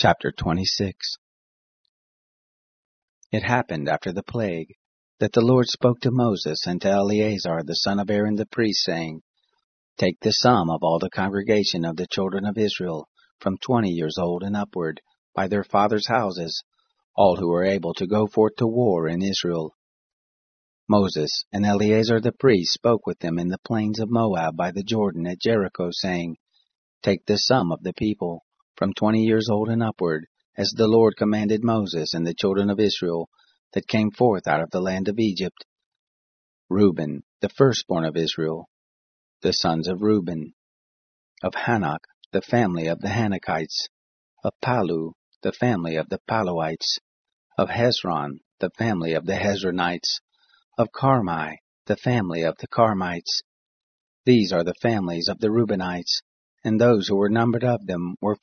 Chapter 26. It happened after the plague that the Lord spoke to Moses and to Eleazar the son of Aaron the priest, saying, Take the sum of all the congregation of the children of Israel, from 20 years old and upward, by their fathers' houses, all who are able to go forth to war in Israel. Moses and Eleazar the priest spoke with them in the plains of Moab by the Jordan at Jericho, saying, Take the sum of the people, from 20 years old and upward, as the Lord commanded Moses and the children of Israel that came forth out of the land of Egypt. Reuben, the firstborn of Israel, the sons of Reuben. Of Hanok, the family of the Hanokites. Of Palu, the family of the Paluites. Of Hezron, the family of the Hezronites. Of Carmi, the family of the Carmites. These are the families of the Reubenites, and those who were numbered of them were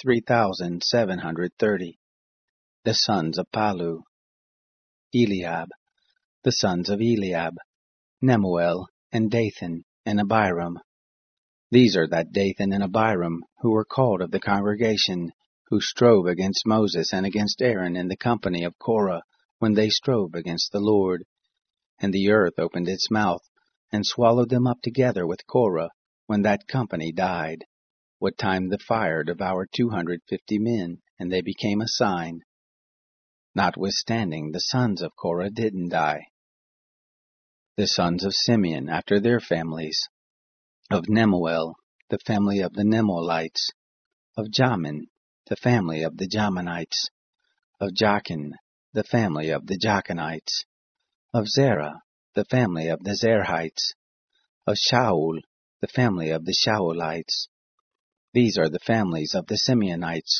43,730. The sons of Palu. Eliab. The sons of Eliab. Nemuel, and Dathan, and Abiram. These are that Dathan and Abiram, who were called of the congregation, who strove against Moses and against Aaron in the company of Korah, when they strove against the Lord. And the earth opened its mouth, and swallowed them up together with Korah, when that company died. What time the fire devoured 250 men, and they became a sign. Notwithstanding, the sons of Korah didn't die. The sons of Simeon after their families. Of Nemuel, the family of the Nemuelites. Of Jamin, the family of the Jaminites. Of Jachin, the family of the Jachinites. Of Zerah, the family of the Zerahites. Of Shaul, the family of the Shaulites. These are the families of the Simeonites,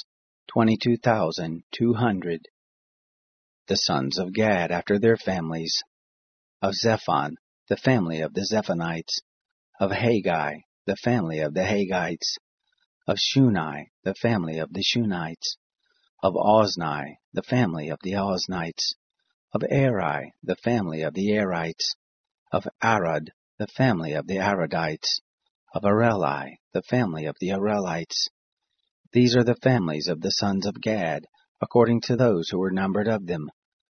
22,200. The sons of Gad after their families. Of Zephon, the family of the Zephonites. Of Haggai, the family of the Haggites. Of Shuni, the family of the Shunites. Of Ozni, the family of the Oznites. Of Eri, the family of the Erites. Of Arad, the family of the Aradites. Of Areli, the family of the Arelites. These are the families of the sons of Gad, according to those who were numbered of them,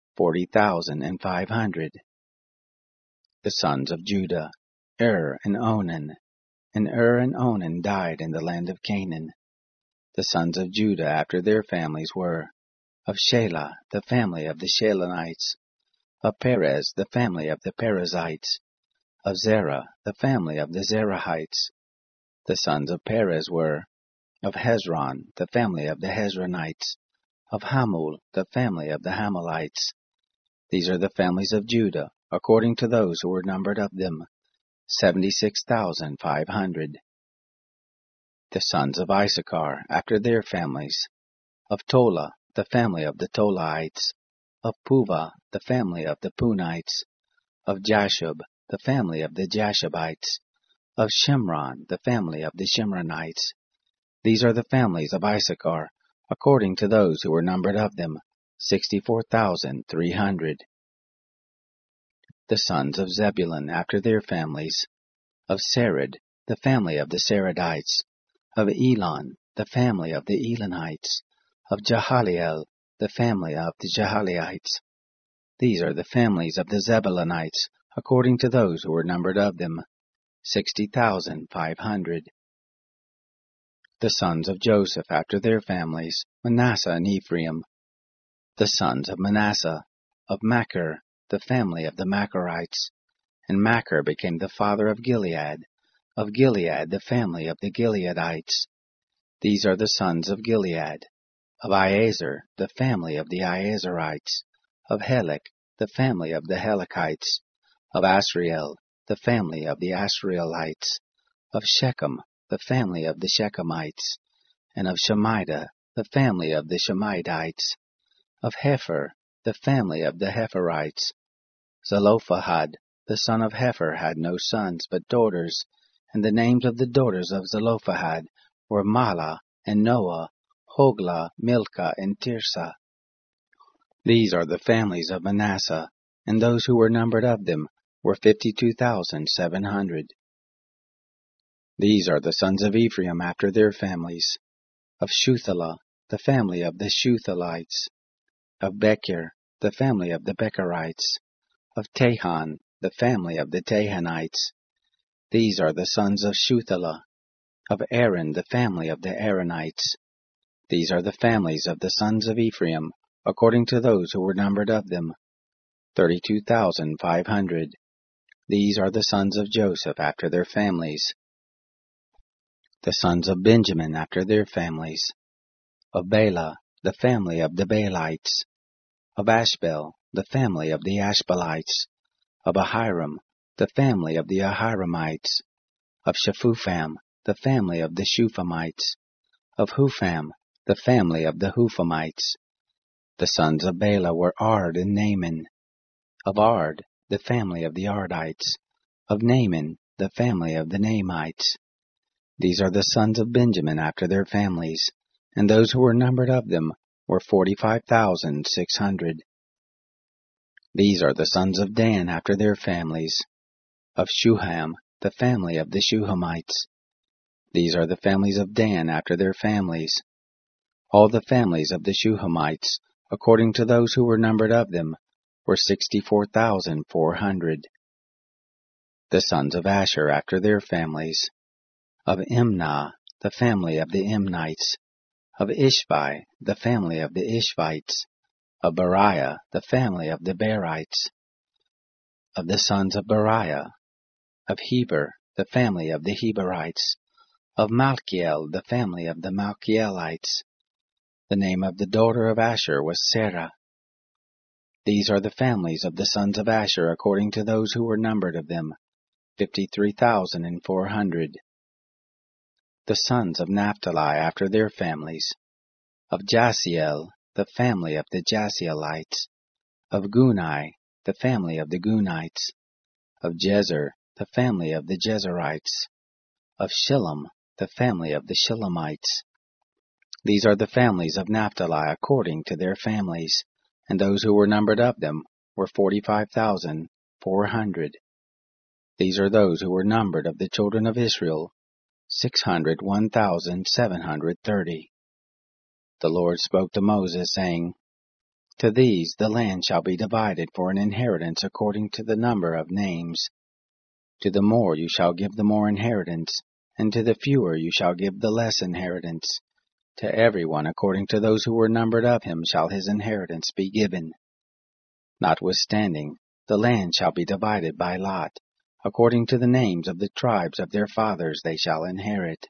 40,500. The sons of Judah, and Onan. And and Onan died in the land of Canaan. The sons of Judah after their families were, of Shelah, the family of the Shelonites. Of Perez, the family of the Perizzites. Of Zerah, the family of the Zerahites. The sons of Perez were, of Hezron, the family of the Hezronites. Of Hamul, the family of the Hamulites. These are the families of Judah, according to those who were numbered of them, 76,500. The sons of Issachar, after their families. Of Tola, the family of the Tolaites. Of Puvah, the family of the Punites. Of Jashub, the family of the Jashubites. Of Shimron, the family of the Shimronites. These are the families of Issachar, according to those who were numbered of them, 64,300. The sons of Zebulun after their families. Of Sered, the family of the Seredites. Of Elon, the family of the Elonites. Of Jahaliel, the family of the Jahaliites. These are the families of the Zebulunites, according to those who were numbered of them, 60,500. The sons of Joseph after their families, Manasseh and Ephraim. The sons of Manasseh, of Machir, the family of the Machirites. And Machir became the father of Gilead. Of Gilead, the family of the Gileadites. These are the sons of Gilead. Of Iezer, the family of the Iezerites. Of Helek, the family of the Helekites. Of Asriel, the family of the Asrielites. Of Shechem, the family of the Shechemites. And of Shemida, the family of the Shemidites. Of Hepher, the family of the Hepherites. Zelophehad, the son of Hepher, had no sons but daughters, and the names of the daughters of Zelophehad were Mahlah and Noah, Hoglah, Milcah, and Tirzah. These are the families of Manasseh, and those who were numbered of them were 52,700. These are the sons of Ephraim after their families. Of Shuthelah, the family of the Shuthalites. Of Becher, the family of the Becherites. Of Tahan, the family of the Tahanites. These are the sons of Shuthala. Of Aaron, the family of the Aaronites. These are the families of the sons of Ephraim, according to those who were numbered of them, 32,500. These are the sons of Joseph after their families. The sons of Benjamin after their families. Of Bela, the family of the Baalites. Of Ashbel, the family of the Ashbelites. Of Ahiram, the family of the Ahiramites. Of Shephupham, the family of the Shuphamites. Of Hupham, the family of the Huphamites. The sons of Bela were Ard and Naaman. Of Ard, the family of the Ardites. Of Naaman, the family of the Naamites. These are the sons of Benjamin after their families, and those who were numbered of them were 45,600. These are the sons of Dan after their families. Of Shuham, the family of the Shuhamites. These are the families of Dan after their families. All the families of the Shuhamites, according to those who were numbered of them, were 64,400. The sons of Asher after their families. Of Imnah, the family of the Imnites. Of Ishvi, the family of the Ishvites. Of Beriah, the family of the Berites. Of the sons of Beriah. Of Heber, the family of the Heberites. Of Malchiel, the family of the Malchielites. The name of the daughter of Asher was Sarah. These are the families of the sons of Asher according to those who were numbered of them, 53,400. The sons of Naphtali after their families. Of Jasiel, the family of the Jasielites. Of Gunai, the family of the Gunites. Of Jezer, the family of the Jezerites. Of Shillem, the family of the Shillemites. These are the families of Naphtali according to their families, and those who were numbered of them were 45,400. These are those who were numbered of the children of Israel, 601,730. The Lord spoke to Moses, saying, To these the land shall be divided for an inheritance according to the number of names. To the more you shall give the more inheritance, and to the fewer you shall give the less inheritance. To everyone according to those who were numbered of him shall his inheritance be given. Notwithstanding, the land shall be divided by lot. According to the names of the tribes of their fathers they shall inherit.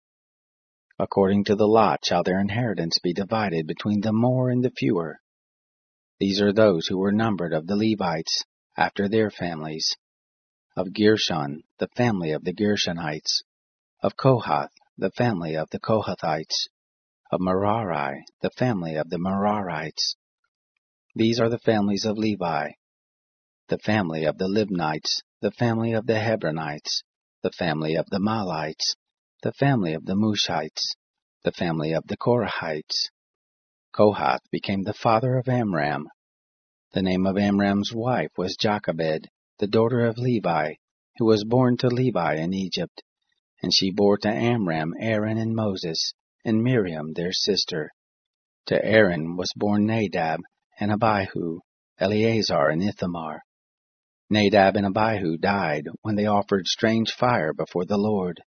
According to the lot shall their inheritance be divided between the more and the fewer. These are those who were numbered of the Levites, after their families. Of Gershon, the family of the Gershonites. Of Kohath, the family of the Kohathites. Of Merari, the family of the Merarites. These are the families of Levi. The family of the Libnites, the family of the Hebronites, the family of the Malites, the family of the Mushites, the family of the Korahites. Kohath became the father of Amram. The name of Amram's wife was Jochebed, the daughter of Levi, who was born to Levi in Egypt. And she bore to Amram Aaron and Moses, and Miriam their sister. To Aaron was born Nadab and Abihu, Eleazar and Ithamar. Nadab and Abihu died when they offered strange fire before the Lord.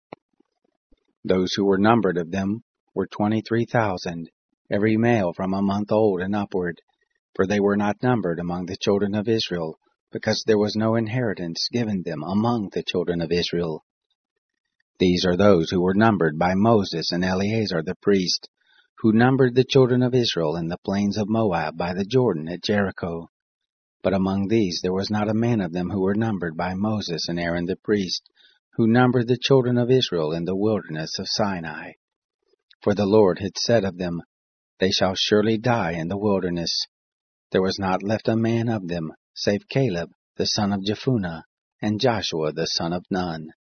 Those who were numbered of them were 23,000, every male from a month old and upward, for they were not numbered among the children of Israel, because there was no inheritance given them among the children of Israel. These are those who were numbered by Moses and Eleazar the priest, who numbered the children of Israel in the plains of Moab by the Jordan at Jericho. But among these there was not a man of them who were numbered by Moses and Aaron the priest, who numbered the children of Israel in the wilderness of Sinai. For the Lord had said of them, They shall surely die in the wilderness. There was not left a man of them, save Caleb the son of Jephunneh, and Joshua the son of Nun.